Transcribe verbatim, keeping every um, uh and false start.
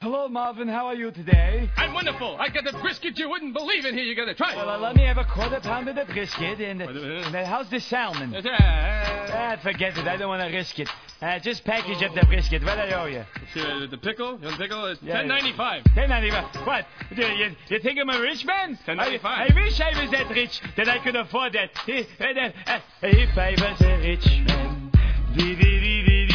Hello, Marvin. How are you today? I'm wonderful. I got the brisket you wouldn't believe in here. You got to try it. Well, let me have a quarter pound of the brisket. And, uh, and uh, how's the salmon? Uh, Ah, forget it. I don't want to risk it. Uh, just package up the brisket. What I owe you? uh, the pickle? You want pickle? It's Yeah, ten ninety-five. ten ninety-five. What? You, you, you think I'm a rich man? ten I, ninety-five. I wish I was that rich that I could afford that. If I was a rich man. Dee, dee, dee, dee, dee.